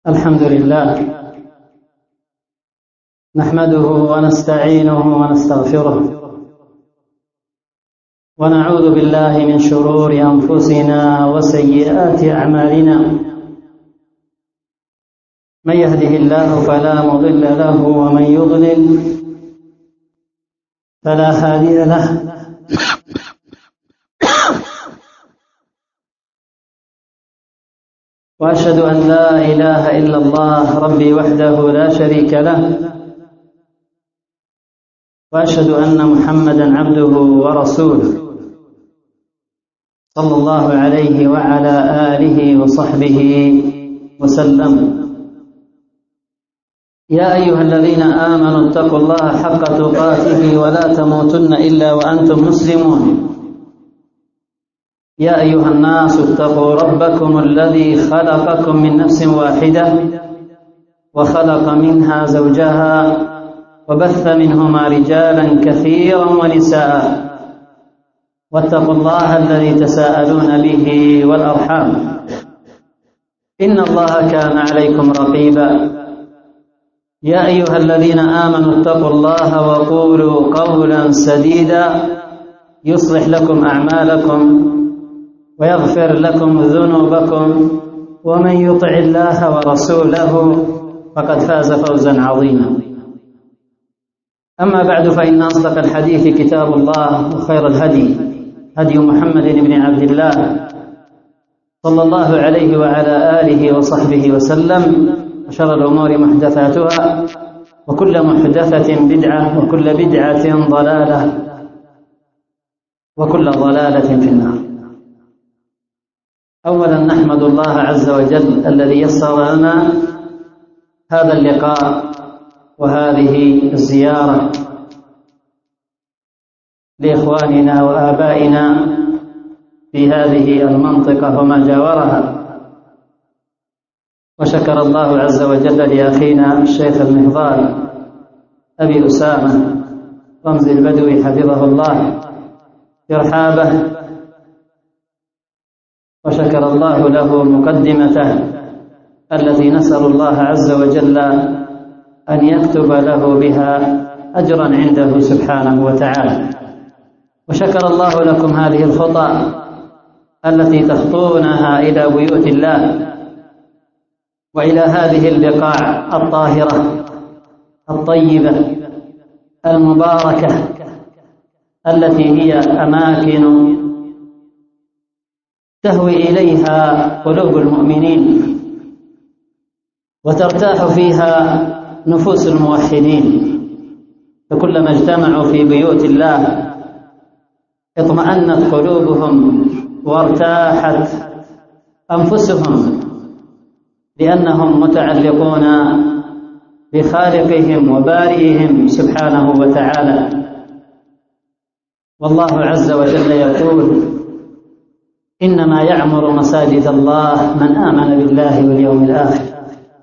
الحمد لله نحمده ونستعينه ونستغفره ونعوذ بالله من شرور أنفسنا وسيئات أعمالنا. من يهده الله فلا مضل له ومن يضلل فلا هادي له. وأشهد أن لا إله إلا الله ربي وحده لا شريك له، وأشهد أن محمدًا عبده ورسوله صلى الله عليه وعلى آله وصحبه وسلم. يا أيها الذين آمنوا اتقوا الله حق تقاته ولا تموتن إلا وأنتم مسلمون. يا أيها الناس اتقوا ربكم الذي خلقكم من نفس واحدة وخلق منها زوجها وبث منهما رجالا كثيرا ونساء، واتقوا الله الذي تساءلون به والأرحام إن الله كان عليكم رقيبا. يا أيها الذين آمنوا اتقوا الله وقولوا قولا سديدا يصلح لكم أعمالكم ويغفر لكم ذنوبكم، ومن يطع الله ورسوله فقد فاز فوزا عظيما. أما بعد، فإن أصدق الحديث كتاب الله، وخير الهدي هدي محمد بن عبد الله صلى الله عليه وعلى آله وصحبه وسلم، وشر الأمور محدثاتها، وكل محدثة بدعة، وكل بدعة ضلالة، وكل ضلالة في النار. أولا نحمد الله عز وجل الذي يسر لنا هذا اللقاء وهذه الزيارة لإخواننا وآبائنا في هذه المنطقة وما جاورها. وشكر الله عز وجل لأخينا الشيخ المهضال أبي أسامة رمز البدوي حفظه الله إرحابه، وشكر الله له مقدمته التي نسأل الله عز وجل أن يكتب له بها أجرا عنده سبحانه وتعالى. وشكر الله لكم هذه الخطى التي تخطونها إلى بيوت الله وإلى هذه البقاع الطاهرة الطيبة المباركة التي هي أماكن تهوي إليها قلوب المؤمنين وترتاح فيها نفوس الموحدين. فكلما اجتمعوا في بيوت الله اطمأنت قلوبهم وارتاحت أنفسهم، لأنهم متعلقون بخالقهم وبارئهم سبحانه وتعالى. والله عز وجل يقول: إنما يعمر مساجد الله من آمن بالله واليوم الآخر.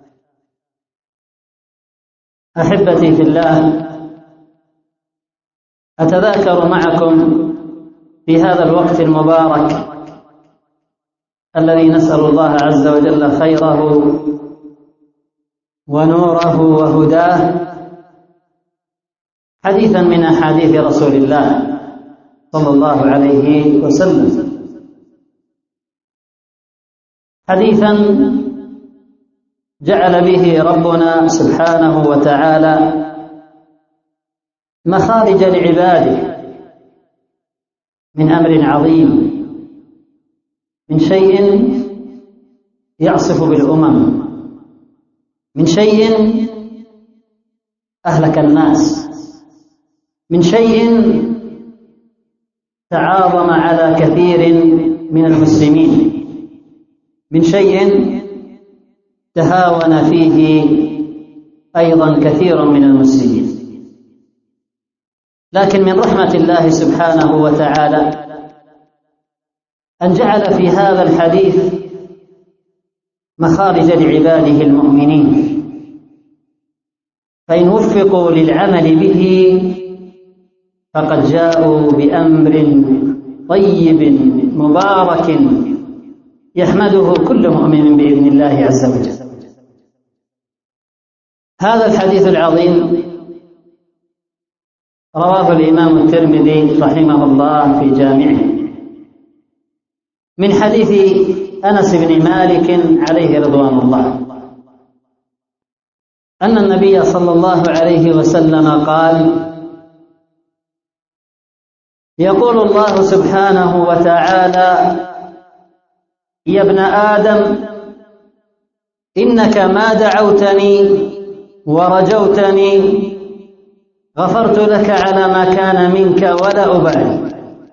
أحبتي في الله، أتذاكر معكم في هذا الوقت المبارك الذي نسأل الله عز وجل خيره ونوره وهداه حديثا من أحاديث رسول الله صلى الله عليه وسلم، حديثا جعل به ربنا سبحانه وتعالى مخارج لعباده من أمر عظيم، من شيء يعصف بالأمم، من شيء أهلك الناس، من شيء تعاظم على كثير من المسلمين، من شيء تهاون فيه أيضا كثير من المسلمين. لكن من رحمة الله سبحانه وتعالى أن جعل في هذا الحديث مخارج لعباده المؤمنين، فإن وفقوا للعمل به فقد جاءوا بأمر طيب مبارك يحمده كل مؤمن بإذن الله عز وجل. هذا الحديث العظيم رواه الإمام الترمذي رحمه الله في جامعه من حديث أنس بن مالك عليه رضوان الله أن النبي صلى الله عليه وسلم قال: يقول الله سبحانه وتعالى: يا ابن آدم إنك ما دعوتني ورجوتني غفرت لك على ما كان منك ولا أبالي.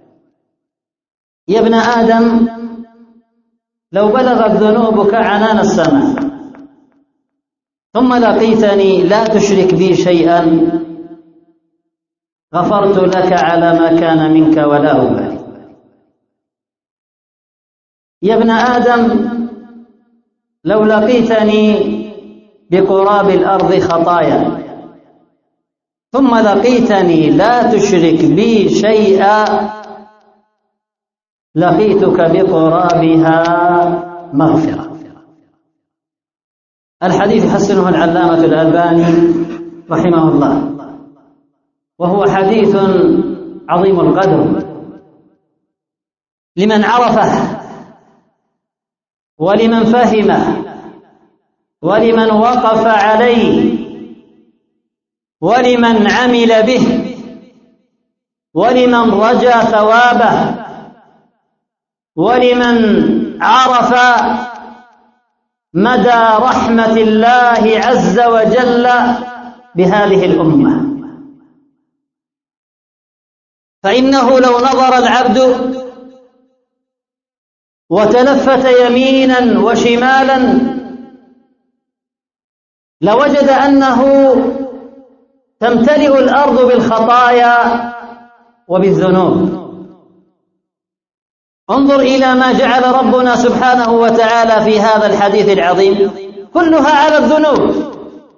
يا ابن آدم لو بلغت ذنوبك عنان السماء ثم لقيتني لا تشرك بي شيئا غفرت لك على ما كان منك ولا أبالي. يا ابن آدم لو لقيتني بقراب الأرض خطايا ثم لقيتني لا تشرك بي شيئا لقيتك بقرابها مغفرة. الحديث حسنه العلامة الألباني رحمه الله، وهو حديث عظيم القدر لمن عرفه ولمن فهمه ولمن وقف عليه ولمن عمل به ولمن رجا ثوابه ولمن عرف مدى رحمة الله عز وجل بهذه الأمة. فإنه لو نظر العبد وتلفت يمينا وشمالا لوجد أنه تمتلئ الأرض بالخطايا وبالذنوب. انظر إلى ما جعل ربنا سبحانه وتعالى في هذا الحديث العظيم، كلها على الذنوب،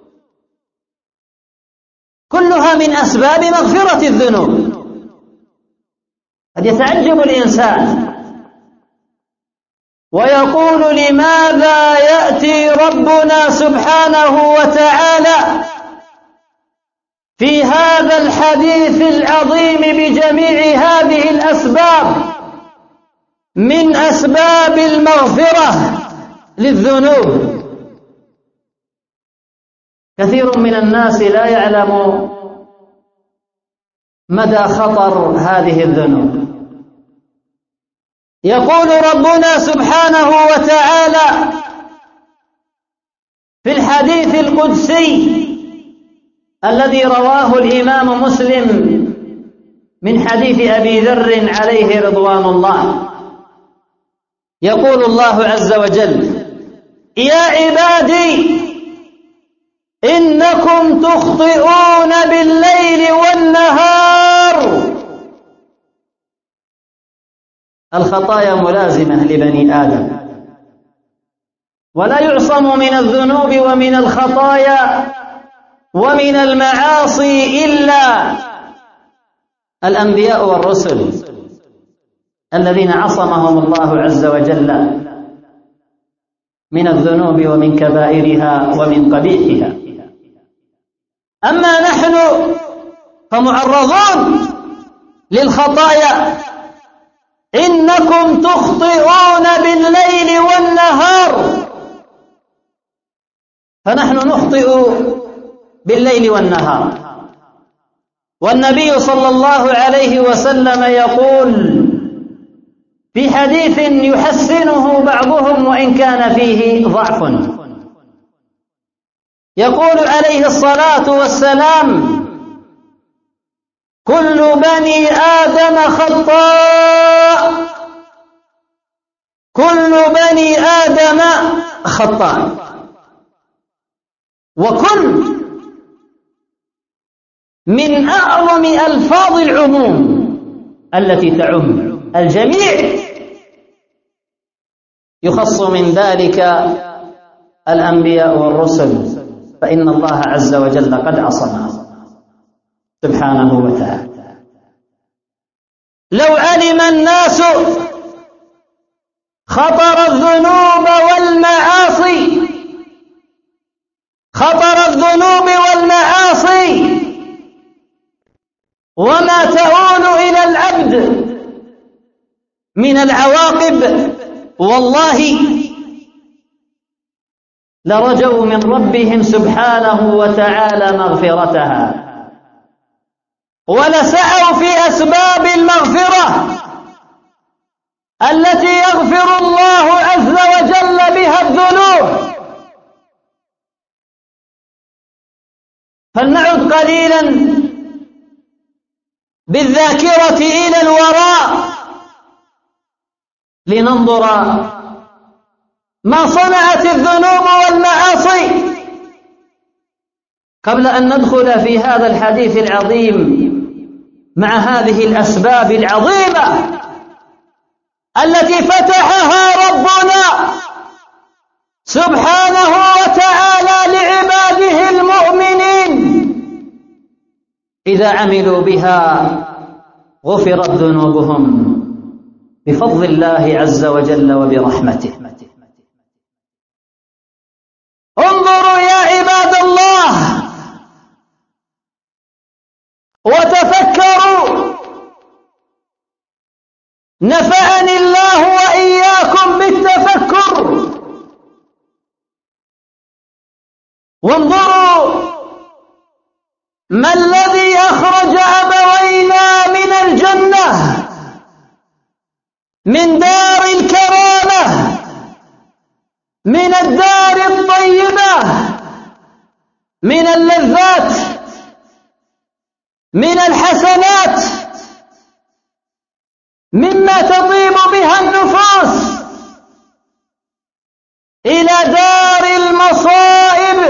كلها من أسباب مغفرة الذنوب. قد يتعجب الإنسان ويقول: لماذا يأتي ربنا سبحانه وتعالى في هذا الحديث العظيم بجميع هذه الأسباب من أسباب المغفرة للذنوب؟ كثير من الناس لا يعلم مدى خطر هذه الذنوب. يقول ربنا سبحانه وتعالى في الحديث القدسي الذي رواه الإمام مسلم من حديث أبي ذر عليه رضوان الله، يقول الله عز وجل: يا عبادي إنكم تخطئون بالليل والنهار. الخطايا ملازمة لبني آدم، ولا يعصم من الذنوب ومن الخطايا ومن المعاصي إلا الأنبياء والرسل الذين عصمهم الله عز وجل من الذنوب ومن كبائرها ومن قبيحها. أما نحن فمعرضون للخطايا. إنكم تخطئون بالليل والنهار، فنحن نخطئ بالليل والنهار. والنبي صلى الله عليه وسلم يقول في حديث يحسنه بعضهم وإن كان فيه ضعف، يقول عليه الصلاة والسلام: كل بني آدم خطاء، كل بني آدم خطاء. وكل من أعظم ألفاظ العموم التي تعم الجميع، يخص من ذلك الأنبياء والرسل، فإن الله عز وجل قد عصمهم سبحانه وتعالى. لو علم الناس خطر الذنوب والمعاصي، خطر الذنوب وما تؤول إلى العبد من العواقب والله لرجوا من ربهم سبحانه وتعالى مغفرتها ولسعوا في أسباب المغفرة التي يغفر الله عز وجل بها الذنوب. فلنعد قليلا بالذاكرة إلى الوراء لننظر ما صنعت الذنوب والمعاصي قبل أن ندخل في هذا الحديث العظيم مع هذه الأسباب العظيمة التي فتحها ربنا سبحانه وتعالى لعباده المؤمنين. إذا عملوا بها غفرت ذنوبهم بفضل الله عز وجل وبرحمته. انظروا يا عباد الله وتفكروا، نفعني الله وإياكم بالتفكر. وانظروا ما الذي أخرج أبوينا من الجنة من دار الكرامة، من الدار الطيبة، من اللذات، من الحسنات، مما تطيب بها النفوس، إلى دار المصائب،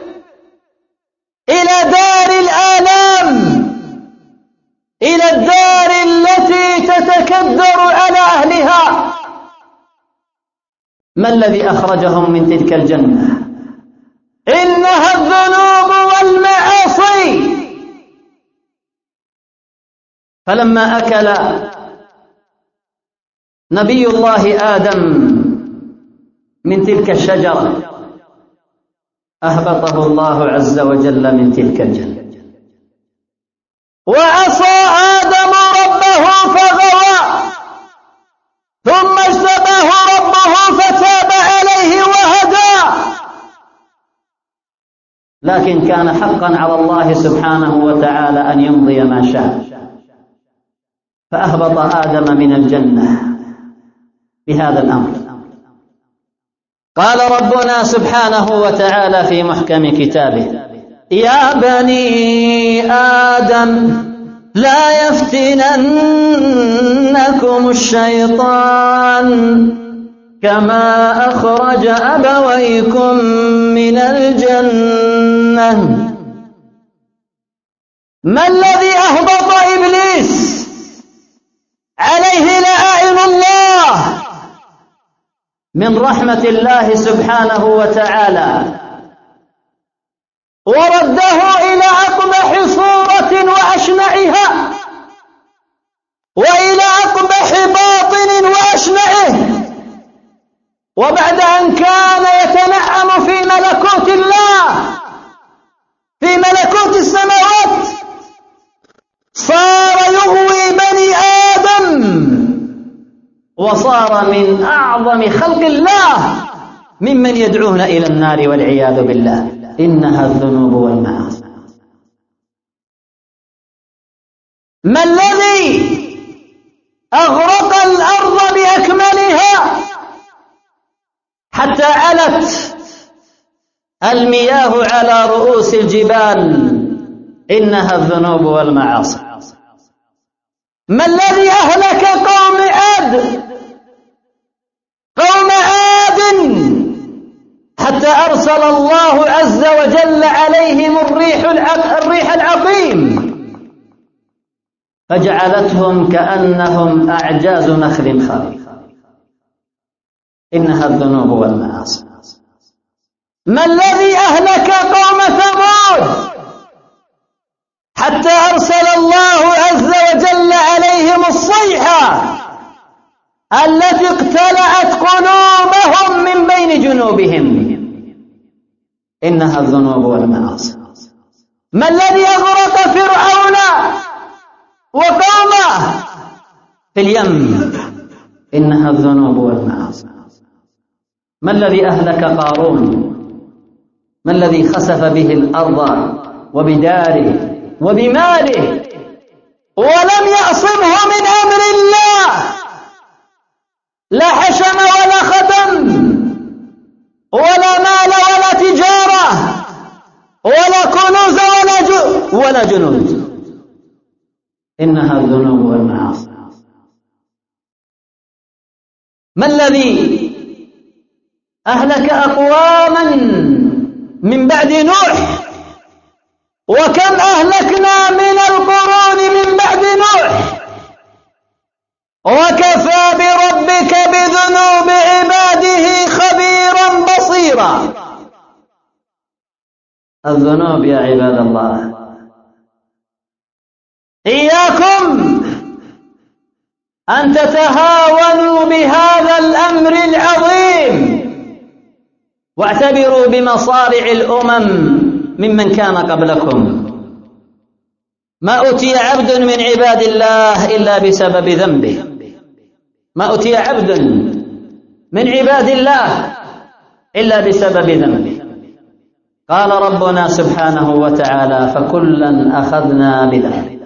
إلى دار الآلام، إلى الدار التي تتكدر على أهلها. ما الذي أخرجهم من تلك الجنة؟ إنها الذنوب والمعاصي. فلما أكل نبي الله آدم من تلك الشجرة أهبطه الله عز وجل من تلك الجنة، وعصى آدم ربه فغوى، ثم اجتباه ربه فتاب عليه وهدى. لكن كان حقا على الله سبحانه وتعالى أن يمضي ما شاء، فأهبط آدم من الجنة بهذا الأمر. قال ربنا سبحانه وتعالى في محكم كتابه: يا بني آدم لا يفتننكم الشيطان كما أخرج أبويكم من الجنة. ما الذي أهبط إبليس عليه لعائن الله من رحمة الله سبحانه وتعالى ورده إلى أقبح صورة وأشنعها، وإلى أقبح باطن وأشنعه. وبعد أن كان يتنعم في ملكوت الله، في ملكوت السماوات، صار يغوي بني آدم وصار من أعظم خلق الله ممن يدعون إلى النار والعياذ بالله. إنها الذنوب والمعاصي. ما الذي أغرق الأرض بأكملها حتى علت المياه على رؤوس الجبال؟ إنها الذنوب والمعاصي. ما الذي أهلك قوم عاد حتى أرسل الله عز وجل عليهم الريح العقيم فجعلتهم كأنهم أعجاز نخل خاوي. إنها الذنوب والمعاصي. ما الذي أهلك قوم ثمود حتى أرسل الله عز وجل عليهم الصيحة التي اقتلعت قلوبهم من بين جنوبهم؟ إنها الذنوب والمعاصي. ما الذي أغرق فرعون وقومه في اليم، إنها الذنوب والمعاصي. ما الذي أهلك قارون؟ ما الذي خسف به الأرض وبداره وبماله ولم يعصمه من أمر الله؟ لا حشم ولا خدم ولا مال ولا تجارة ولا كنوز ولا جنود، إنها الذنوب والمعاصي. ما الذي أهلك أقواما من بعد نوح؟ وكم أهلكنا من القرون من بعد نوح؟ وكفى بربك بذنوب عباده خبيرا بصيرا. الذنوب يا عباد الله، إياكم أن تتهاونوا بهذا الأمر العظيم، واعتبروا بمصارع الأمم ممن كان قبلكم. ما أتي عبد من عباد الله إلا بسبب ذنبه، ما أتي عبد من عباد الله إلا بسبب ذنبه. قال ربنا سبحانه وتعالى: فكلا أخذنا بذنبه.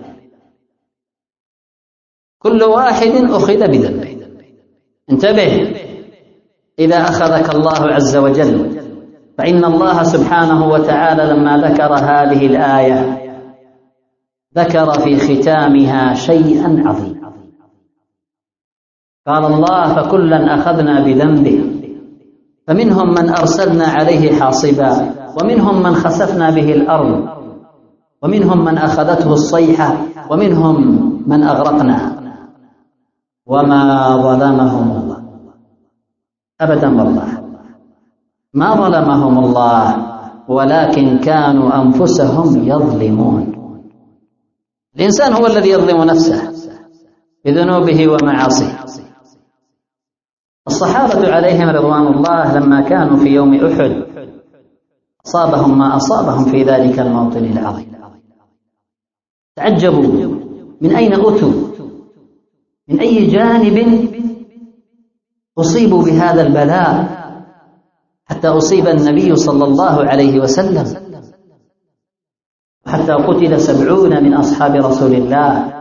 كل واحد أخذ بذنبه. انتبه، إذا أخذك الله عز وجل، فإن الله سبحانه وتعالى لما ذكر هذه الآية ذكر في ختامها شيئا عظيما. قال الله: فكلا أخذنا بذنبه، فمنهم من أرسلنا عليه حاصبا، ومنهم من خسفنا به الأرض، ومنهم من أخذته الصيحة، ومنهم من أغرقنا، وما ظلمهم الله أبدا. والله ما ظلمهم الله، ولكن كانوا أنفسهم يظلمون. الإنسان هو الذي يظلم نفسه بذنوبه ومعاصيه. الصحابة عليهم رضوان الله لما كانوا في يوم أحد أصابهم ما أصابهم في ذلك الموطن العظيم، تعجبوا من أين أتوا، من أي جانب أصيبوا بهذا البلاء، حتى أصيب النبي صلى الله عليه وسلم، وحتى قتل 70 من أصحاب رسول الله،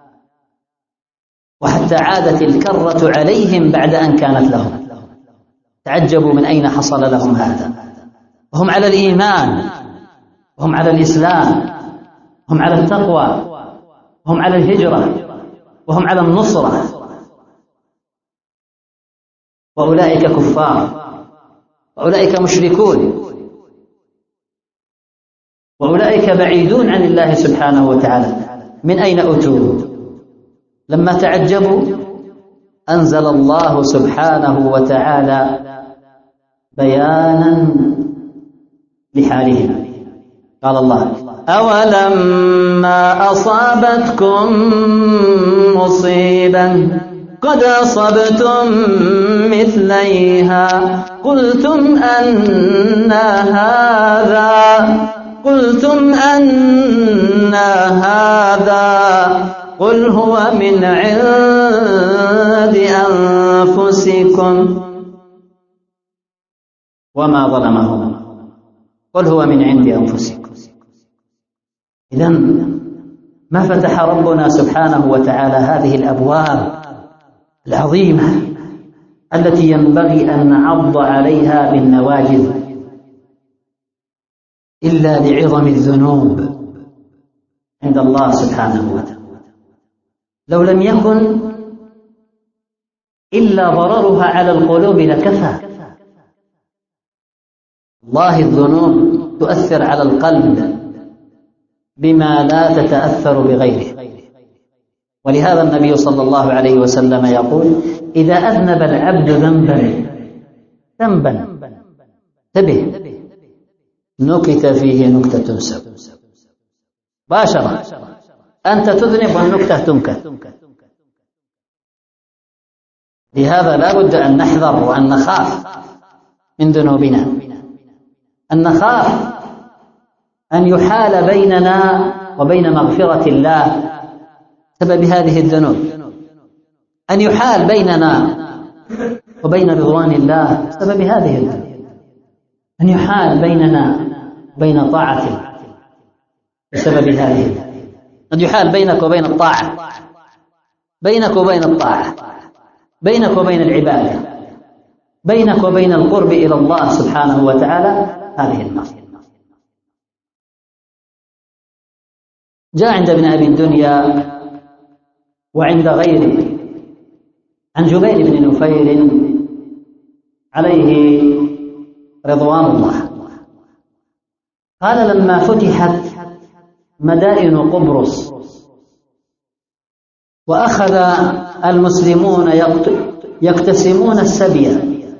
وحتى عادت الكرة عليهم بعد أن كانت لهم. تعجبوا من أين حصل لهم هذا، وهم على الإيمان، وهم على الإسلام، وهم على التقوى، وهم على الهجرة، وهم على النصرة، وأولئك كفار، وأولئك مشركون، وأولئك بعيدون عن الله سبحانه وتعالى. من أين أتوا؟ لما تعجبوا أنزل الله سبحانه وتعالى بيانا لحالهم. قال الله: أولما أصابتكم مصيبة قد أصبتم مثليها قلتم أن هذا قل هو من عند أنفسكم وما ظلمهم، قل هو من عند أنفسكم. إذن ما فتح ربنا سبحانه وتعالى هذه الأبواب العظيمة التي ينبغي أن نعض عليها بالنواجذ إلا لعظم الذنوب عند الله سبحانه وتعالى. لو لم يكن إلا ضررها على القلوب لكفى. الله الذنوب تؤثر على القلب بما لا تتأثر بغيره، ولهذا النبي صلى الله عليه وسلم يقول: إذا أذنب العبد ذنبا انتبه نكت فيه نكتة سوداء. باشرة أنت تذنب والنكتة تنكت. لهذا لا بد أن نحذر وأن نخاف من ذنوبنا، أن نخاف أن يحال بيننا وبين مغفرة الله بسبب هذه الذنوب، أن يحال بيننا وبين رضوان الله بسبب هذه الذنوب، أن يحال بيننا وبين طاعته بسبب هذه الذنوب. قد يحال بينك وبين الطاعة، بينك وبين الطاعة، بينك وبين العبادة، بينك وبين القرب إلى الله سبحانه وتعالى هذه المعصية. جاء عند ابن أبي الدنيا وعند غيره عن جبير بن نفير عليه رضوان الله قال: لما فتحت مدائن قبرص وأخذ المسلمون يقتسمون السبي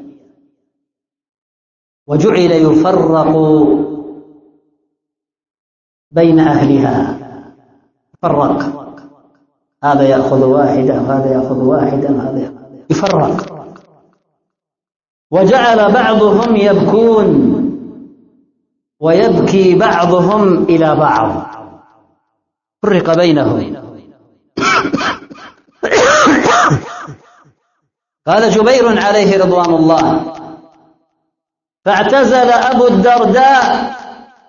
وجعل يفرق بين أهلها، فرق، هذا يأخذ واحدة وهذا يأخذ واحدة وهذا يفرق، وجعل بعضهم يبكون ويبكي بعضهم إلى بعض، فرق بينهم. قال جبير عليه رضوان الله: فاعتزل أبو الدرداء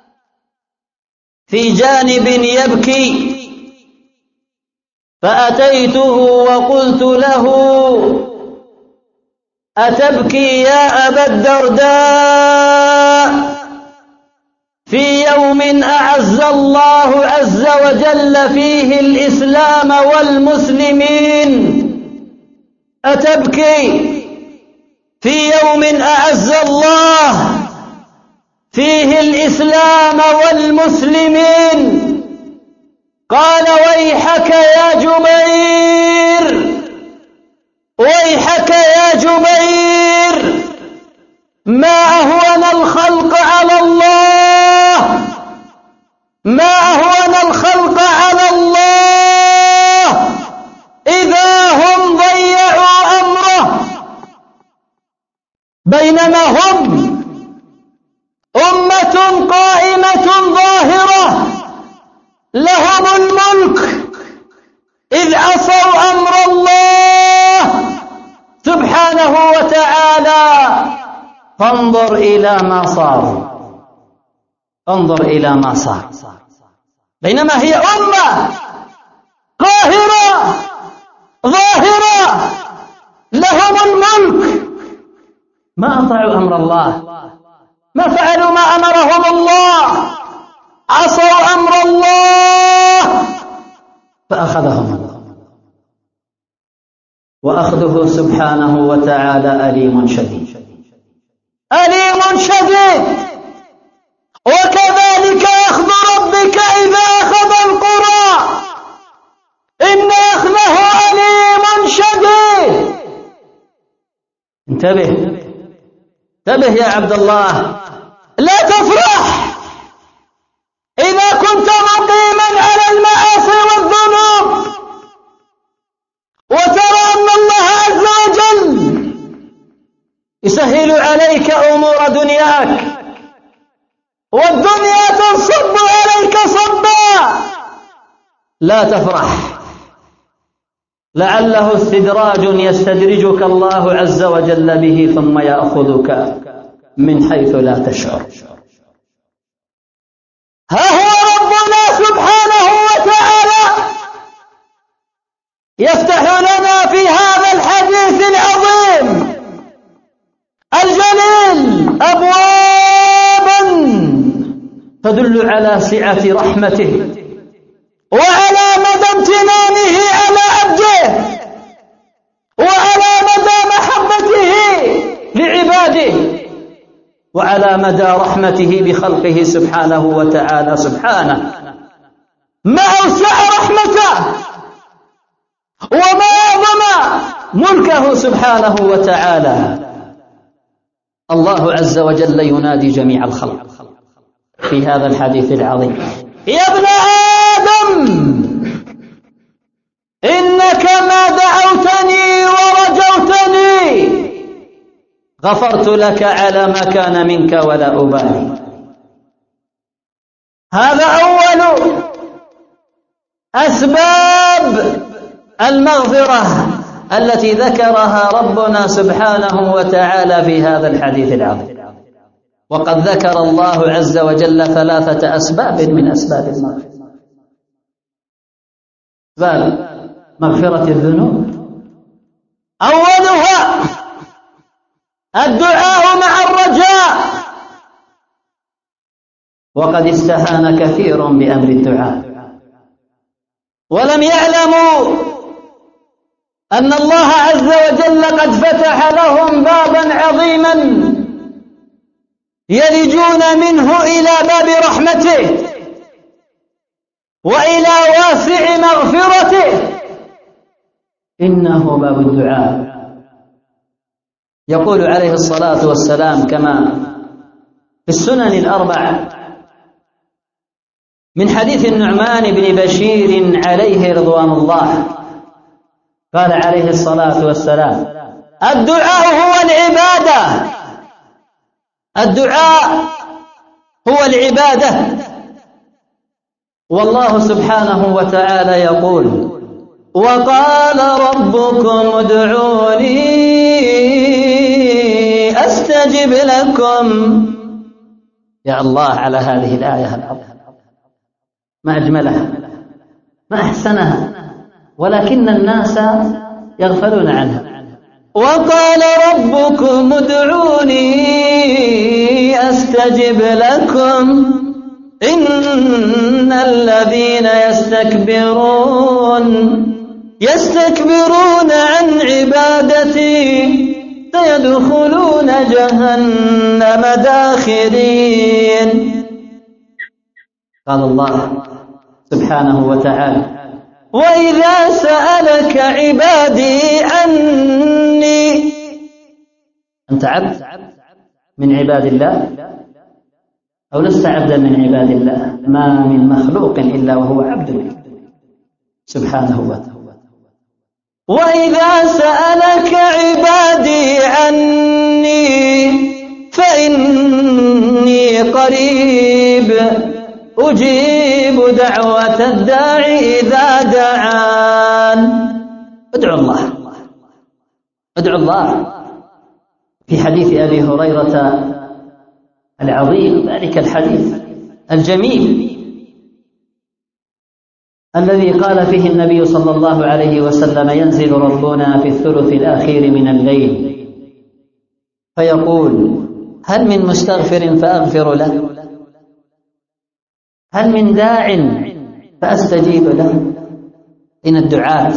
في جانب يبكي، فأتيته وقلت له: أتبكي يا أبا الدرداء في يوم أعز الله عز وجل فيه الإسلام والمسلمين؟ أتبكي في يوم أعز الله فيه الإسلام والمسلمين؟ قال: ويحك يا جبير، ويحك يا جبير، ما أهون الخلق على الله، ما أهون الخلق على الله إذا هم ضيعوا أمره، بينما هم أمة قائمة ظاهرة لهم الملك إذ عصوا أمر الله سبحانه وتعالى. فانظر إلى ما صار، انظر إلى ما صار، بينما هي أمة قاهرة ظاهرة لهم الملك، ما أطاعوا أمر الله، ما فعلوا ما أمرهم الله، عصوا أمر الله فأخذهم الله، وأخذه سبحانه وتعالى أليم شديد، أليم شديد. وكذلك أخذ ربك إذا أخذ القرى إن أخذه أليم شديد. انتبه، انتبه يا عبد الله، لا تفرح إذا كنت مقيما على المعاصي والذنوب وترى أن الله عز وجل يسهل عليك أمور دنياك والدنيا تنصب عليك صبا. لا تفرح، لعله استدراج يستدرجك الله عز وجل به ثم يأخذك من حيث لا تشعر. ها هو ربنا سبحانه وتعالى يفتح لنا في هذا الحديث العظيم الجليل أبوابا تدل على سعة رحمته وعلى مدى امتنانه على عبده وعلى مدى محبته لعباده وعلى مدى رحمته بخلقه سبحانه وتعالى. سبحانه ما أوسع رحمته وما أعظم ملكه سبحانه وتعالى. الله عز وجل ينادي جميع الخلق في هذا الحديث العظيم: يا ابن آدم إنك ما دعوتني ورجوتني غفرت لك على ما كان منك ولا أبالي. هذا أول أسباب المغفرة التي ذكرها ربنا سبحانه وتعالى في هذا الحديث العظيم. وقد ذكر الله عز وجل 3 أسباب من أسباب المغفرة. أسباب مغفرة الذنوب أولها الدعاء مع الرجاء، وقد استهان كثير بأمر الدعاء ولم يعلموا أن الله عز وجل قد فتح لهم بابا عظيما يلجون منه إلى باب رحمته وإلى واسع مغفرته، إنه باب الدعاء. يقول عليه الصلاة والسلام كما في السنن ال4 من حديث النعمان بن بشير عليه رضوان الله، قال عليه الصلاة والسلام: الدعاء هو العبادة، الدعاء هو العبادة. والله سبحانه وتعالى يقول: وقال ربكم ادعوني أستجب لكم. يا الله على هذه الآية العظيمة، ما أجملها، ما أحسنها، ولكن الناس يغفلون عنها. وقال ربكم ادعوني أستجب لكم إن الذين يستكبرون عن عبادتي سيدخلون جهنم داخرين. قال الله سبحانه وتعالى: وإذا سألك عبادي عني. أنت عبد من عباد الله أو لست عبدا من عباد الله؟ ما من مخلوق إلا وهو عبد سبحانه وتعالى. وإذا سألك عبادي عني فإني قريب أجيب دعوة الداعي إذا دعان. ادعوا الله، ادعوا الله. في حديث أبي هريرة العظيم، ذلك الحديث الجميل الذي قال فيه النبي صلى الله عليه وسلم: ينزل ربنا في الثلث الأخير من الليل فيقول: هل من مستغفر فأغفر له؟ هل من داع فأستجيب له؟ أين الدعاة؟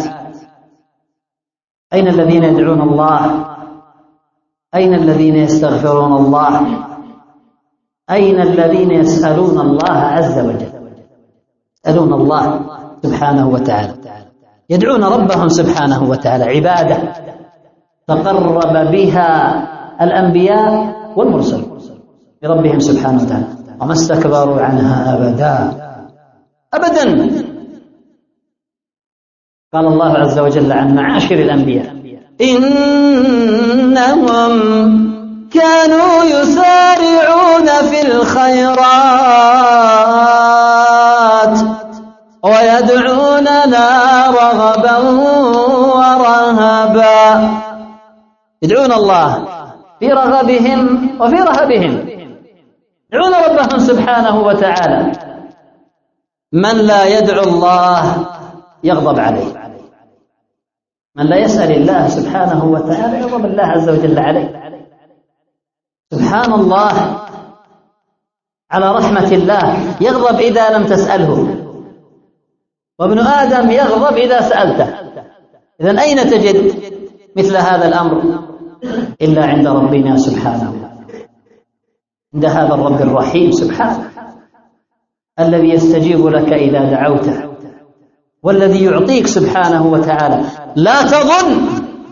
أين الذين يدعون الله؟ أين الذين يستغفرون الله؟ أين الذين يسألون الله عز وجل؟ يسألون الله سبحانه وتعالى، يدعون ربهم سبحانه وتعالى عبادة تقرب بها الأنبياء والمرسلون لربهم سبحانه وتعالى، وما استكبروا عنها أبدا. قال الله عز وجل عن معاشر الأنبياء: إنهم كانوا يسارعون في الخيرات ويدعوننا رغبا ورهبا. يدعون الله في رغبهم وفي رهبهم، يدعون ربهم سبحانه وتعالى. من لا يدعو الله يغضب عليه، من لا يسأل الله سبحانه وتعالى يغضب الله عز وجل عليه. سبحان الله على رحمة الله، يغضب إذا لم تسأله، وابن آدم يغضب إذا سألته. إذن أين تجد مثل هذا الأمر إلا عند ربنا سبحانه، عند هذا الرب الرحيم سبحانه، الذي يستجيب لك إذا دعوته، والذي يعطيك سبحانه وتعالى. لا تظن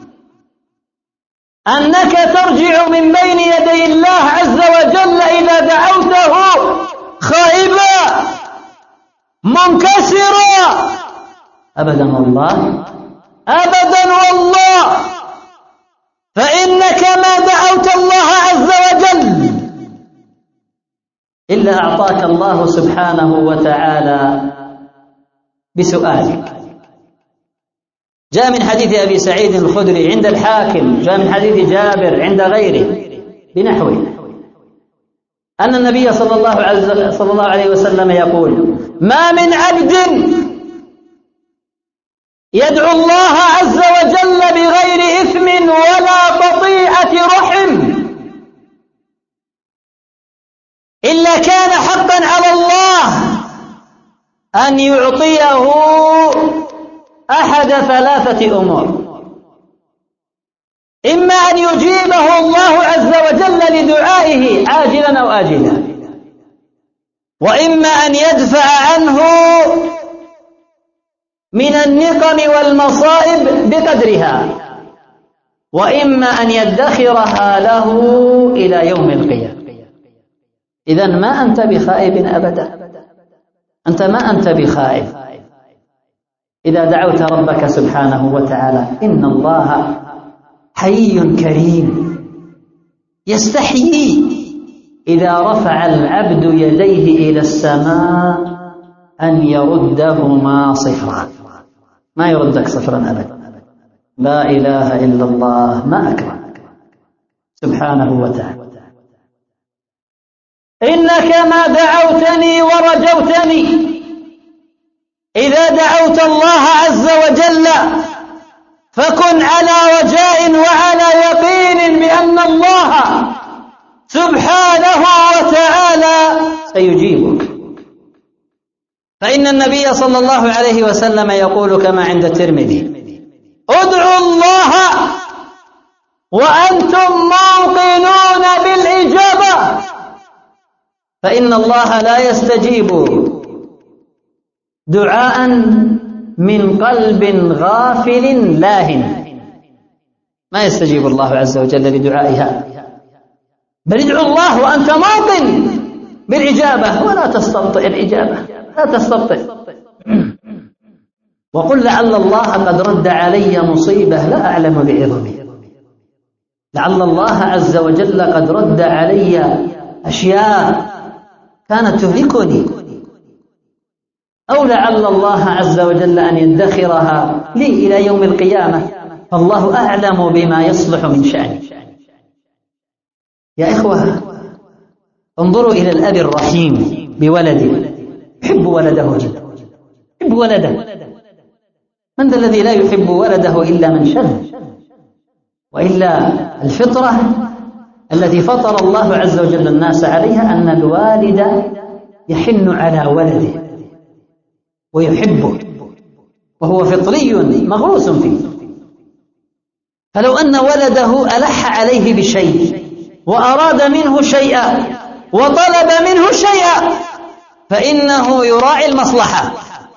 أنك ترجع من بين يدي الله عز وجل إذا دعوته خائبا منكسرا، أبدا والله، أبدا والله، فإنك ما دعوت الله عز وجل إلا أعطاك الله سبحانه وتعالى بسؤالك. جاء من حديث أبي سعيد الخدري عند الحاكم، جاء من حديث جابر عند غيره بنحوه، أن النبي صلى الله عليه وسلم يقول: ما من عبد يدعو الله عز وجل بغير إثم ولا قطيعة رحم إلا كان حقا على الله أن يعطيه أحد ثلاثة أمور: إما أن يجيبه الله عز وجل لدعائه عاجلا أو آجلا، وإما أن يدفع عنه من النقم والمصائب بقدرها، وإما أن يدخرها له إلى يوم القيامة. إذن ما أنت بخائب أبدا، أنت ما أنت بخائب إذا دعوت ربك سبحانه وتعالى. إن الله حي كريم يستحيي إذا رفع العبد يديه إلى السماء أن يردهما صفرا، ما يردك صفرا أبدا. لا إله إلا الله، ما أكرمك سبحانه وتعالى. إنك ما دعوتني ورجوتني، إذا دعوت الله عز وجل فكن على رجاء وعلى يقين بأن الله سبحانه وتعالى سيجيبك. فإن النبي صلى الله عليه وسلم يقول كما عند الترمذي: ادعوا الله وأنتم موقنون بالإجابة، فإن الله لا يستجيب دعاء من قلب غافل لاهٍ. ما يستجيب الله عز وجل لدعائها، بل ادعوا الله وأنت موقن بالإجابة ولا تستبطئ الإجابة، لا تستبطئ. وقل لعل الله قد رد علي مصيبة لا أعلم بعظمه، لعل الله عز وجل قد رد علي أشياء كانت تهلكني، أو لعل الله عز وجل أن يدخرها لي إلى يوم القيامة، فالله أعلم بما يصلح من شأني. يا إخوة، انظروا إلى الأب الرحيم بولده، يحب ولده جدا، يحب ولده. من ذا الذي لا يحب ولده إلا من شذ؟ وإلا الفطرة التي فطر الله عز وجل الناس عليها أن الوالد يحن على ولده ويحبه، وهو فطري مغروس فيه. فلو أن ولده ألح عليه بشيء وأراد منه شيئا وطلب منه شيئا فإنه يراعي المصلحة،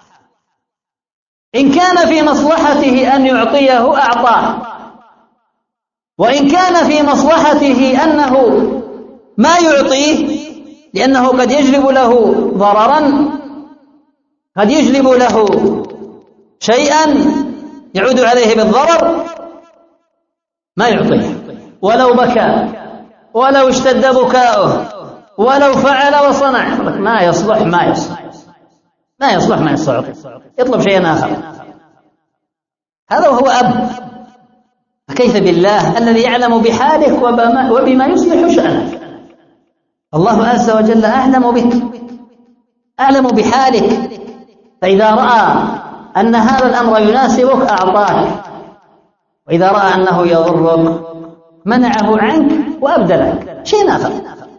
إن كان في مصلحته أن يعطيه أعطاه، وإن كان في مصلحته أنه ما يعطيه لأنه قد يجلب له ضررا، قد يجلب له شيئا يعود عليه بالضرر، ما يعطيه. ولو بكى ولو اشتد بكاؤه ولو فعل وصنع ما يصلح، ما يصلح، ما يصلح، ما يصلح، يطلب شيئا آخر. هذا وهو أب. فكيف بالله الذي يعلم بحالك وبما يصلح شأنك؟ الله عز وجل أعلم بك، أعلم بحالك، فإذا رأى أن هذا الأمر يناسبك أعطاك، وإذا رأى أنه يضرك منعه عنك وأبدلك شيء آخر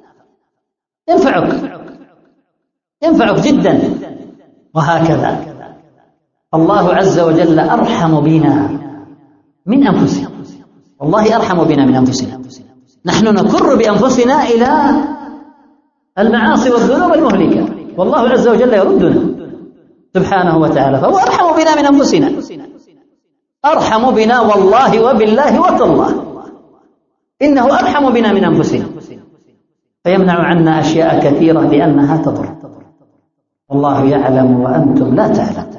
ينفعك جدا. وهكذا الله عز وجل أرحم بنا من أنفسنا، والله أرحم بنا من أنفسنا. نحن نكر بأنفسنا إلى المعاصي والذنوب المهلكة، والله عز وجل يردنا سبحانه وتعالى، فهو أرحم بنا من أنفسنا، أرحم بنا والله وبالله وتالله، إنه أرحم بنا من أنفسنا، فيمنع عنا أشياء كثيرة لأنها تضر، والله يعلم وأنتم لا تعلمون.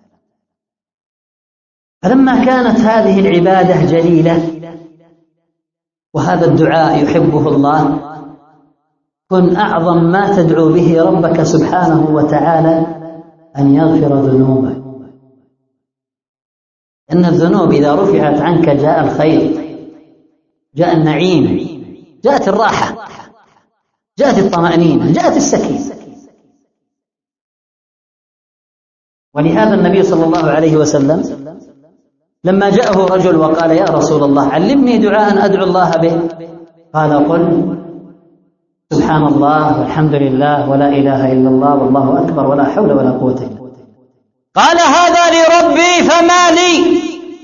فلما كانت هذه العبادة جليلة وهذا الدعاء يحبه الله، كن أعظم ما تدعو به ربك سبحانه وتعالى أن يغفر ذنوبك، أن الذنوب إذا رفعت عنك جاء الخير، جاء النعيم، جاءت الراحة، جاءت الطمأنينة، جاءت السكينة. ولهذا النبي صلى الله عليه وسلم لما جاءه رجل وقال: يا رسول الله علمني دعاء أدعو الله به، قال: قل سبحان الله والحمد لله ولا إله إلا الله والله أكبر ولا حول ولا قوة إلا بالله. قال: هذا لربي فما لي،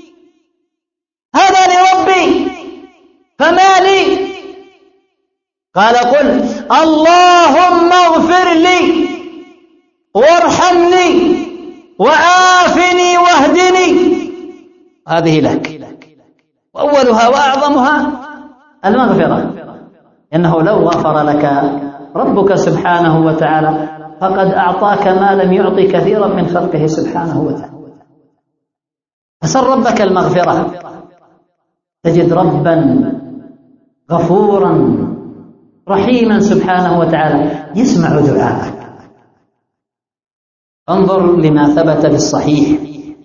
هذا لربي فما لي. قال: قل اللهم اغفر لي وارحمني وعافني واهدني، هذه لك. وأولها وأعظمها المغفرة، إنه لو غفر لك ربك سبحانه وتعالى فقد أعطاك ما لم يعطي كثيرا من خلقه سبحانه وتعالى. فسل ربك المغفرة تجد ربا غفورا رحيما سبحانه وتعالى يسمع دعاءك. انظر لما ثبت في الصحيح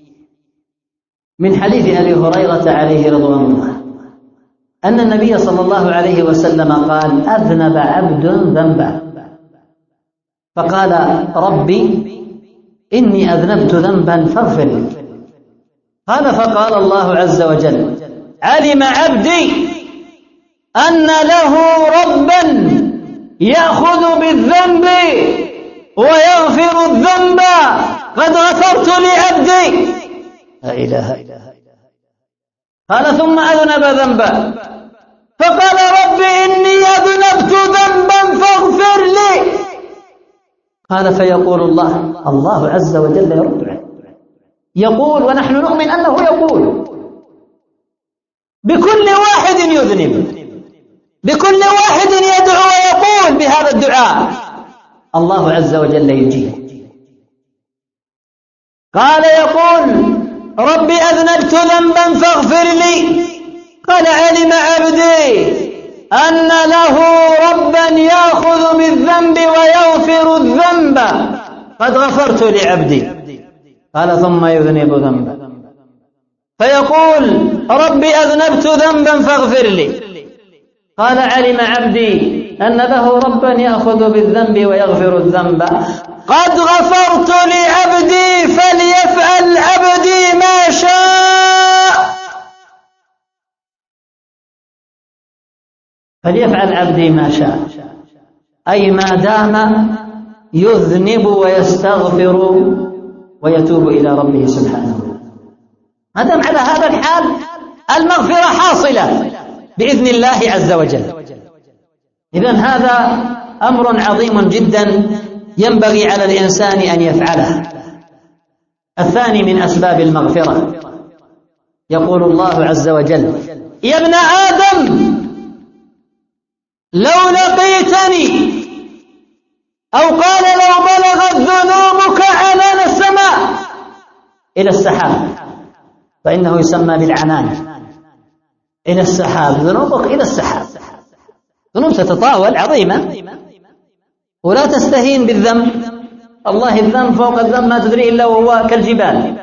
من حديث أبي هريرة عليه رضوان الله أن النبي صلى الله عليه وسلم قال: أذنب عبد ذنبا فقال: ربي إني أذنبت ذنبا فاغفر لي. قال: فقال الله عز وجل: علم عبدي أن له ربا يأخذ بالذنب ويغفر الذنب، قد غفرت لعبدي. لا إله إلا الله. قال: ثم أذنب ذنبا فقال: ربي إني أذنبت ذنبا فاغفر لي. قال: فيقول الله عز وجل يرد عليه، يقول ونحن نؤمن أنه يقول بكل واحد يذنب، بكل واحد يدعو ويقول بهذا الدعاء الله عز وجل يجيب. قال: يقول: ربي أذنبت ذنبا فاغفر لي. قال: علم عبدي أن له ربا يأخذ بالذنب ويغفر الذنب، قد غفرت لعبدي. قال: ثم يذنب ذنبا فيقول: ربي أذنبت ذنبا فاغفر لي. قال: علم عبدي أن له ربا يأخذ بالذنب ويغفر الذنب، قد غفرت لعبدي فليفعل عبدي ما شاء. فليفعل عبدي ما شاء، أي ما دام يذنب ويستغفر ويتوب إلى ربه سبحانه. ما دام على هذا الحال المغفرة حاصلة بإذن الله عز وجل. إذن هذا أمر عظيم جدا ينبغي على الإنسان أن يفعله. الثاني من أسباب المغفرة يقول الله عز وجل: يا ابن آدم لو لقيتني، أو قال لو بلغت ذنوبك عنان السماء إلى السحاب، فإنه يسمى بالعنان. إلى السحاب، ذنوبك إلى السحاب. ذنوب تتطاول عظيمة، ولا تستهين بالذنب. الله الذنب فوق الذنب ما تدري إلا وهو كالجبال.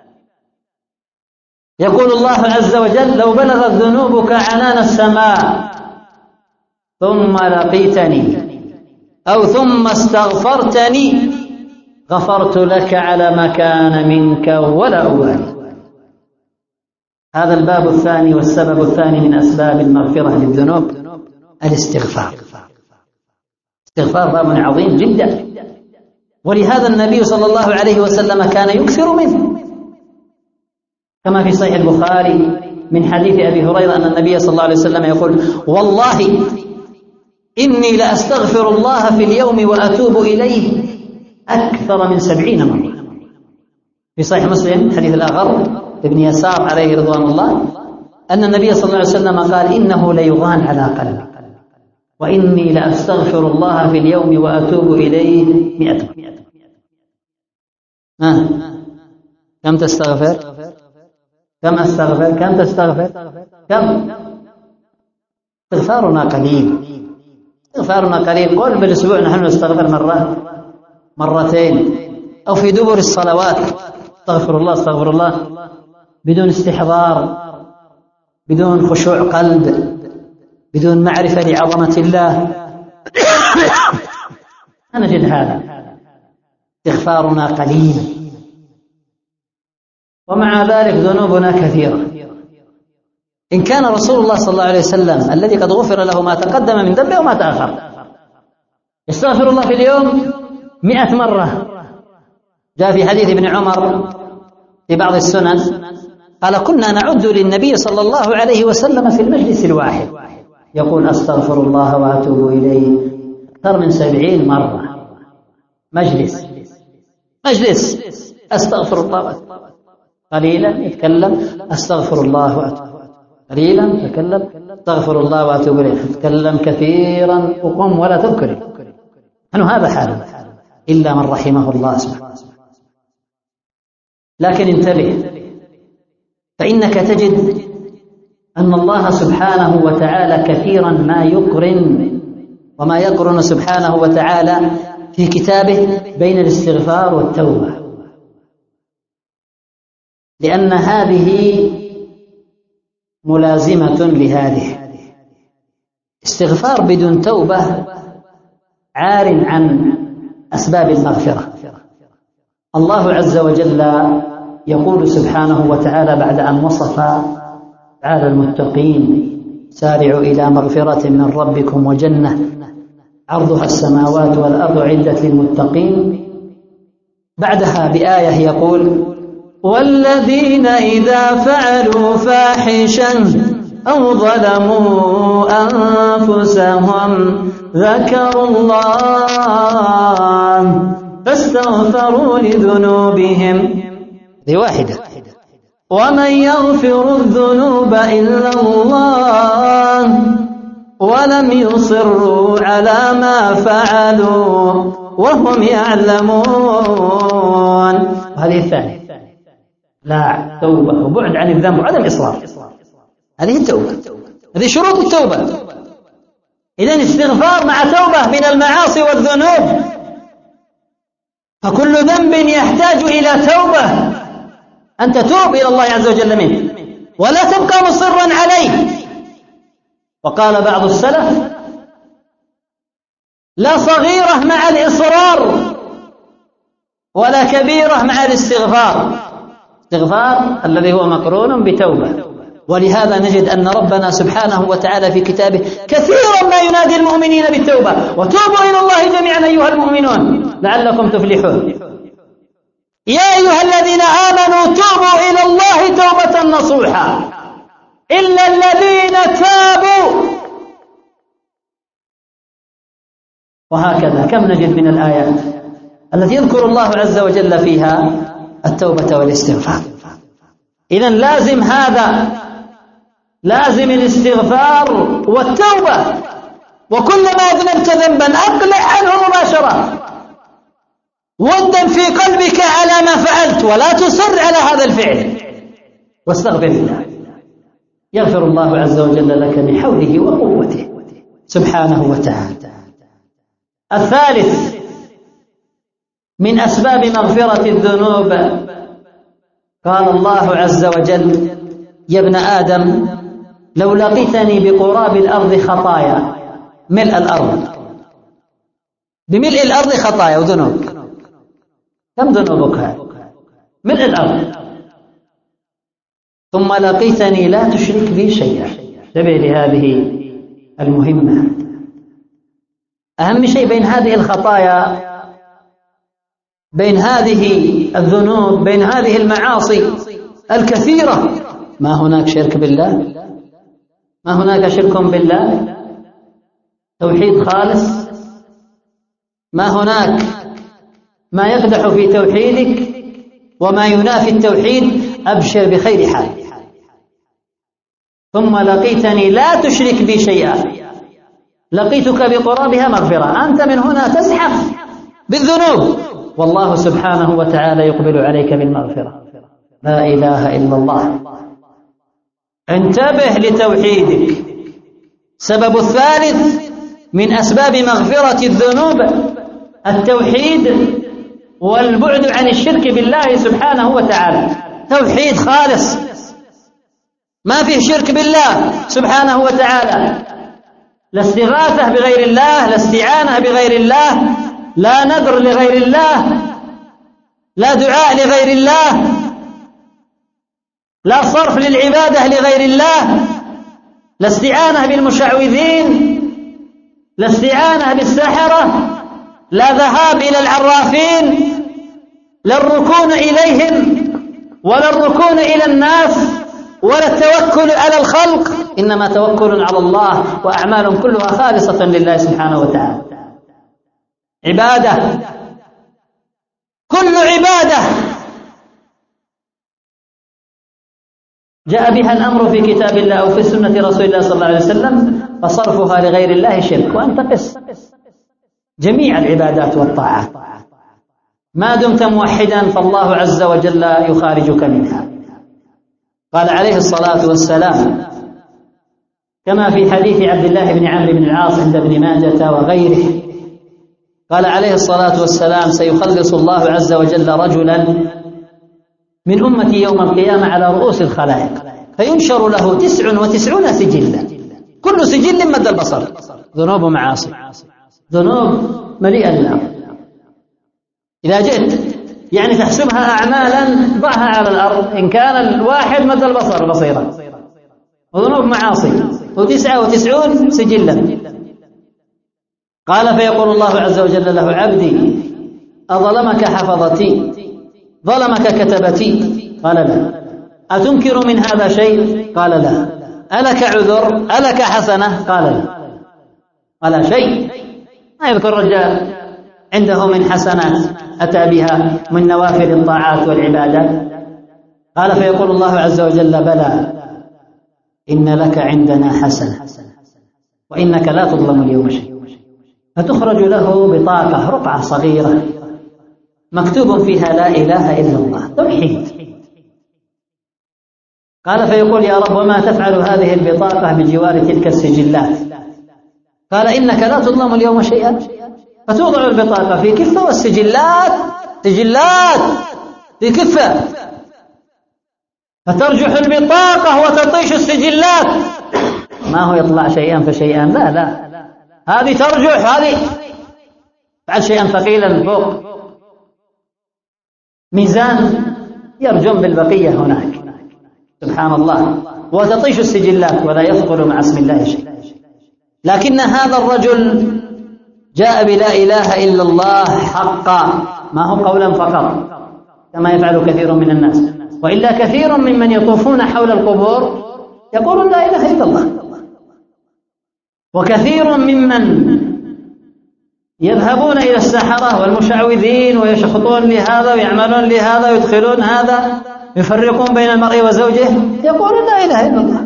يقول الله عز وجل: لو بلغت ذنوبك عنان السماء ثم لقيتني أو ثم استغفرتني غفرت لك على ما كان منك ولا أبالي. هذا الباب الثاني والسبب الثاني من أسباب المغفرة للذنوب الاستغفار. استغفار باب عظيم جدا، ولهذا النبي صلى الله عليه وسلم كان يكثر منه، كما في صحيح البخاري من حديث أبي هريرة أن النبي صلى الله عليه وسلم يقول: والله إني لأستغفر الله في اليوم وأتوب إليه أكثر من 70 مرة. في صحيح مسلم حديث الأغر ابن يسار عليه رضوان الله أن النبي صلى الله عليه وسلم قال: إنه ليغان على قلبي، وإني لأستغفر الله في اليوم وأتوب إليه 100 مرة. كم تستغفر؟ كم أستغفر؟ كم تستغفر؟ كم؟ استغفارنا قليل، استغفارنا قليل. قل بالأسبوع نحن نستغفر مرة مرتين، أو في دبر الصلوات استغفر الله استغفر الله. بدون استحضار، بدون خشوع قلب، بدون معرفة لعظمة الله، نجد هذا استغفارنا قليل، ومع ذلك ذنوبنا كثيرة. إن كان رسول الله صلى الله عليه وسلم الذي قد غفر له ما تقدم من ذنبه وما تأخر يستغفر الله في اليوم 100 مرة. جاء في حديث ابن عمر في بعض السنن قال: كنا نعد للنبي صلى الله عليه وسلم في المجلس الواحد يقول: أستغفر الله وأتوب إليه أكثر من 70 مرة. مجلس أستغفر الله، قليلا يتكلم أستغفر الله وأتوب، قليلا يتكلم أستغفر الله وأتوب إليه، يتكلم كثيرا وقم ولا تذكري. أنه هذا حاله إلا من رحمه الله سبحانه. لكن انتبه، فإنك تجد أن الله سبحانه وتعالى كثيرا ما يقرن وما يقرن سبحانه وتعالى في كتابه بين الاستغفار والتوبة، لأن هذه ملازمة لهذه. استغفار بدون توبة عار عن أسباب المغفرة. الله عز وجل يقول سبحانه وتعالى بعد أن وصف على المتقين: سارعوا إلى مغفرة من ربكم وجنة عرضها السماوات والأرض عدة للمتقين، بعدها بآية يقول: والذين إذا فعلوا فاحشا أو ظلموا أنفسهم ذكروا الله فاستغفروا لذنوبهم. هذه واحدة. ومن يغفر الذنوب إلا الله ولم يصروا على ما فعلوا وهم يعلمون. وهذه الثانية، لا توبة وبعد عن الذنب وعدم إصرار. هذه التوبة، هذه شروط التوبة. إذن استغفار مع توبة من المعاصي والذنوب، فكل ذنب يحتاج إلى توبة، أن تتوب إلى الله عز وجل منه ولا تبقى مصرا عليه. وقال بعض السلف: لا صغيرة مع الإصرار ولا كبيرة مع الاستغفار. استغفار الذي هو مقرون بتوبة. ولهذا نجد أن ربنا سبحانه وتعالى في كتابه كثيرا ما ينادي المؤمنين بالتوبة: وتوبوا إلى الله جميعا أيها المؤمنون لعلكم تفلحون. يا أيها الذين آمنوا توبوا إلى الله توبة نصوحا إلا الذين تابوا. وهكذا كم نجد من الآيات التي يذكر الله عز وجل فيها التوبة والاستغفار. إذن لازم هذا، لازم الاستغفار والتوبة. وكلما أذنبت ذنبا أقلع عنه مباشرة، واندم في قلبك على ما فعلت ولا تصر على هذا الفعل، واستغفر الله، يغفر الله عز وجل لك بحوله وقوته سبحانه وتعالى. الثالث من أسباب مغفرة الذنوب، قال الله عز وجل: يا ابن آدم لو لقيتني بقراب الأرض خطايا، ملء الأرض، بملء الأرض خطايا وذنوب. كم ذنوبك؟ ملء الأرض. ثم لقيتني لا تشرك بي شيئا. انتبه لهذه المهمة. أهم شيء بين هذه الخطايا، بين هذه الذنوب، بين هذه المعاصي الكثيرة، ما هناك شرك بالله، ما هناك شرك بالله، توحيد خالص، ما هناك ما يقدح في توحيدك وما ينافي التوحيد، أبشر بخير حال. ثم لقيتني لا تشرك بي شيئا، لقيتك بقرابها مغفرة. أنت من هنا تزحف بالذنوب والله سبحانه وتعالى يقبل عليك بالمغفرة. لا إله إلا الله. انتبه لتوحيدك. السبب الثالث من أسباب مغفرة الذنوب التوحيد والبعد عن الشرك بالله سبحانه وتعالى. توحيد خالص ما فيه شرك بالله سبحانه وتعالى، لا استغاثة بغير الله، لا استعانة بغير الله، لا نذر لغير الله، لا دعاء لغير الله، لا صرف للعبادة لغير الله، لا استعانة بالمشعوذين، لا استعانة بالسحرة، لا ذهاب إلى العرافين، لا الركون إليهم ولا الركون إلى الناس، ولا التوكل على الخلق، إنما توكل على الله، وأعمال كلها خالصة لله سبحانه وتعالى. عبادة، كل عبادة جاء بها الأمر في كتاب الله أو في سنة رسول الله صلى الله عليه وسلم، فصرفها لغير الله شرك. وأنت قس جميع العبادات والطاعات ما دمت موحدا فالله عز وجل يخارجك منها. قال عليه الصلاة والسلام كما في حديث عبد الله بن عمرو بن العاص عند ابن ماجة وغيره، قال عليه الصلاة والسلام سيخلص الله عز وجل رجلا من أمتي يوم القيامة على رؤوس الخلائق، فينشر له 99 سجلا، كل سجل مد البصر، ذنوب ومعاصي، ذنوب مليئة الأرض. إذا جئت يعني تحسبها أعمالا ضعها على الأرض، إن كان الواحد مد البصر بصيرا، وذنوب معاصي، و99 سجلا. قال فيقول الله عز وجل له عبدي أظلمك حفظتي، ظلمك كتبتي؟ قال لا. أتنكر من هذا شيء؟ قال لا. ألك عذر؟ ألك حسنة؟ قال لا. قال شيء ما يذكر الرجال عنده من حسنات أتى بها من نوافل الطاعات والعبادات. قال فيقول الله عز وجل بلى إن لك عندنا حسنة وإنك لا تظلم اليوم شيء. فتخرج له بطاقة رقعة صغيرة مكتوب فيها لا إله إلا الله، توحيد. قال فيقول يا رب وما تفعل هذه البطاقة بجوار تلك السجلات؟ قال إنك لا تظلم اليوم شيئا. فتوضع البطاقة في كفة والسجلات سجلات في كفة، فترجح البطاقة وتطيش السجلات. ما هو يطلع شيئا فشيئا، لا لا، هذه ترجح، هذه فعل شيئا ثقيلا فوق ميزان يرجم بالبقية هناك، سبحان الله، وتطيش السجلات ولا يثقل مع اسم الله شيء. لكن هذا الرجل جاء بلا إله إلا الله حقا، ما هو قولا فقط كما يفعل كثير من الناس، وإلا كثير ممن يطوفون حول القبور يقولون لا إله إلا الله، وكثير ممن يذهبون إلى السحرة والمشعوذين ويشخطون لهذا ويعملون لهذا ويدخلون هذا، يفرقون بين المرء وزوجه، يقولون لا إله إلا الله.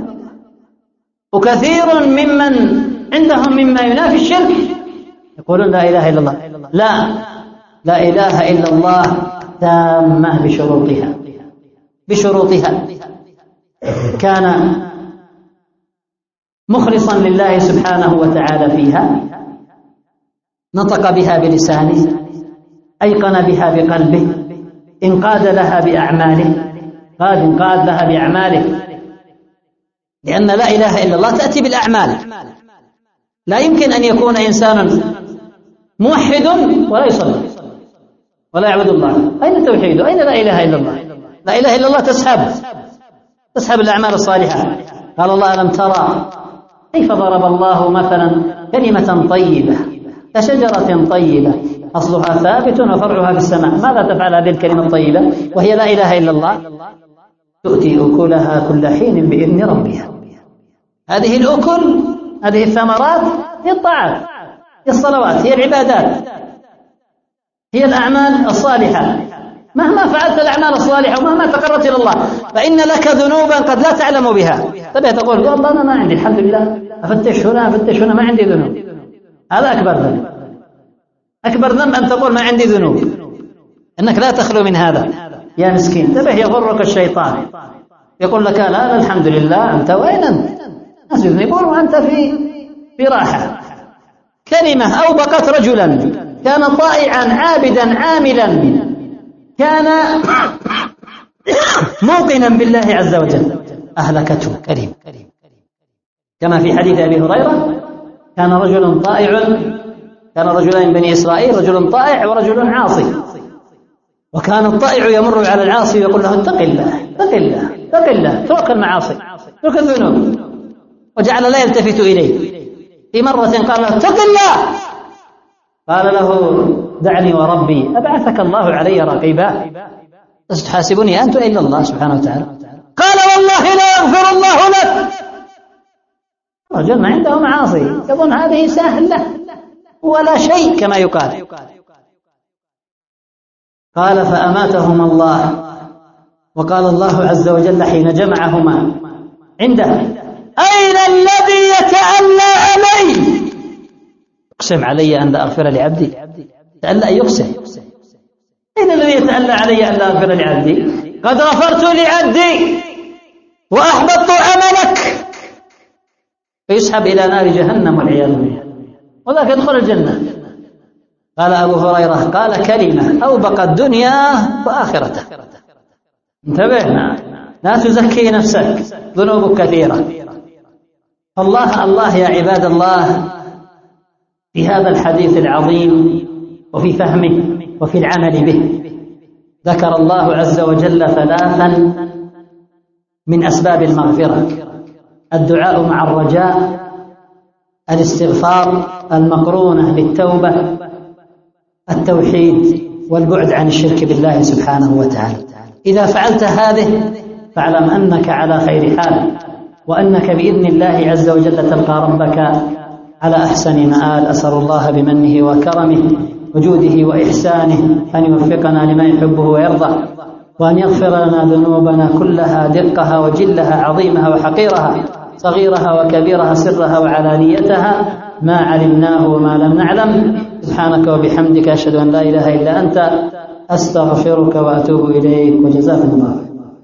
وكثير ممن عندهم مما ينافي الشرك يقولون لا إله إلا الله. لا، لا إله إلا الله تامة بشروطها. كان مخلصا لله سبحانه وتعالى فيها، نطق بها بلسانه، أيقن بها بقلبه، انقاد لها بأعماله، انقاد لها بأعماله، لأن لا إله إلا الله تأتي بالأعمال. لا يمكن أن يكون إنسان موحد ولا يصلي ولا يعبد الله. أين توحيده؟ أين لا إله إلا الله؟ لا إله إلا الله تسحب الأعمال الصالحة. قال الله ألم ترى كيف ضرب الله مثلا كلمة طيبة كشجرة طيبة أصلها ثابت وفرعها في السماء. ماذا تفعل هذه الكلمة الطيبة وهي لا إله إلا الله؟ تؤتي أكلها كل حين بإذن ربها. هذه الأكل، هذه الثمرات هي الطاعات، هي الصلوات، هي العبادات، هي الأعمال الصالحة. مهما فعلت الأعمال الصالحة ومهما تقربت إلى الله فإن لك ذنوبا قد لا تعلم بها. تبي تقول يا الله أنا ما عندي، الحمد لله، أفتش هنا ما عندي ذنوب. هذا أكبر ذنب. أكبر ذنب أن تقول ما عندي ذنوب، إنك لا تخلو من هذا يا مسكين. تبه يغرك الشيطان، يقول لك لا الحمد لله، أنت وين أنت؟ الناس يذنبون وأنت في راحة. كلمة أوبقت رجلا كان طائعا عابدا عاملا، كان موقنا بالله عز وجل، أهلكته. كريم. كما في حديث أبي هريرة كان رجلان من بني إسرائيل، رجل طائع ورجل عاصي، وكان الطائع يمر على العاصي ويقول له اتق الله اترك المعاصي اترك الذنوب، وجعل لا يلتفت إليه. في مرة قال له اتق الله، قال له دعني وربي أبعثك الله علي رقيبا، لست تحاسبني أنت إلا الله سبحانه وتعالى. قال والله لا يغفر الله لك. رجل ما عنده معاصي يظن هذه سهلة ولا شيء كما يقال. قال فأماتهما الله، وقال الله عز وجل حين جمعهما عنده أين الذي يتألى علي؟ اقسم علي أن لا أغفر لعبدي. تألى يقسم. أين الذي يتألى علي أن لا أغفر لعبدي؟ قد غفرت لعبدي وأحبطت عملك، فيسحب إلى نار جهنم والعياذ بالله، وذاك يدخل الجنة. قال أبو هريرة قال كلمة أوبقت الدنيا وآخرته. انتبه، لا تزكي نفسك، ذنوبك كثيرة. الله يا عباد الله في هذا الحديث العظيم وفي فهمه وفي العمل به ذكر الله عز وجل ثلاثا من أسباب المغفرة: الدعاء مع الرجاء، الاستغفار المقرونة بالتوبة، التوحيد والبعد عن الشرك بالله سبحانه وتعالى. إذا فعلت هذه فاعلم أنك على خير حال، وأنك بإذن الله عز وجل تلقى ربك على أحسن مآل. أسأل الله بمنه وكرمه وجوده وإحسانه أن يوفقنا لما يحبه ويرضى، وأن يغفر لنا ذنوبنا كلها، دقها وجلها، عظيمها وحقيرها، صغيرها وكبيرها، سرها وعلانيتها، ما علمناه وما لم نعلم. سبحانك وبحمدك أشهد أن لا إله إلا أنت، أستغفرك وأتوب إليك، وجزاكم الله خيرا.